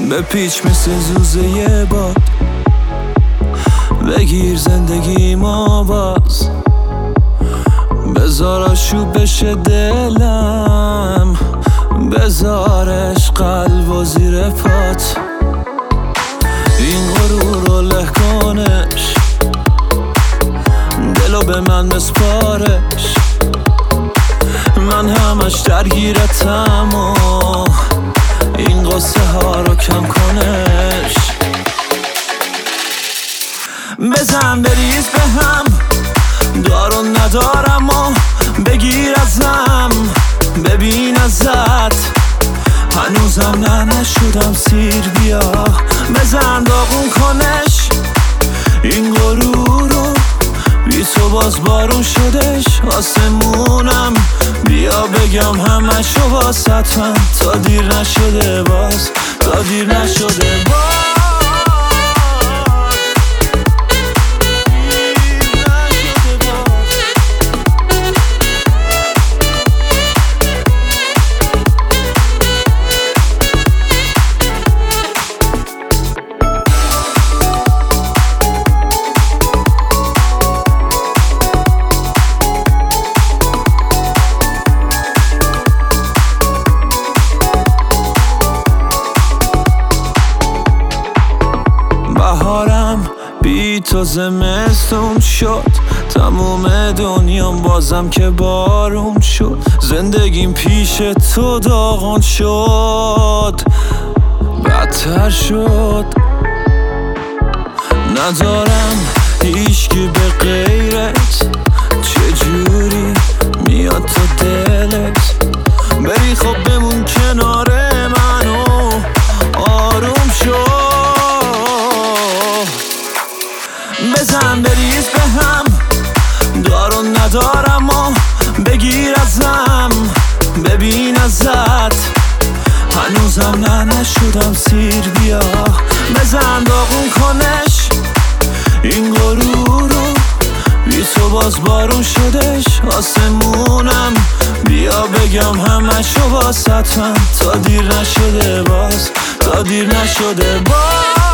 به پیچ مثل زوزه باد، بگیر زندگی ما باز، بذار آشوب بشه دلم، بذارش قلب و زیر پات. این غرور رو له کنش، دلو به من بسپارش، من همش درگیرتم و این قصه ها رو کم کنش. بزن بریز به هم، دارو ندارم و بگیر ازم، ببین ازت هنوزم نشدم سیر، بیا بزن داغون کنش. این غرور رو بی تو باز بارون شدش آسمونم، بیا بگم همشو واسط من، تا دیر نشده باز، تا دیر نشده باز. بهارم بی تو زمستون شد، تموم دنیام بازم که بارون شد، زندگیم پیش تو داغون شد، بدتر شد. ندارم هیچکی به غیرت، چجوری میاد تو دلت، بری خب بمون کنار منو آروم شد. بزن بریز به هم، دارو ندارم و بگیر ازم، ببین ازت هنوزم نشدم سیر، بیا بزن داغون کنش. این غرور رو بی تو باز بارون شدش آسمونم، بیا بگم همشو واسط من، تا دیر نشده باز، تا دیر نشده باز.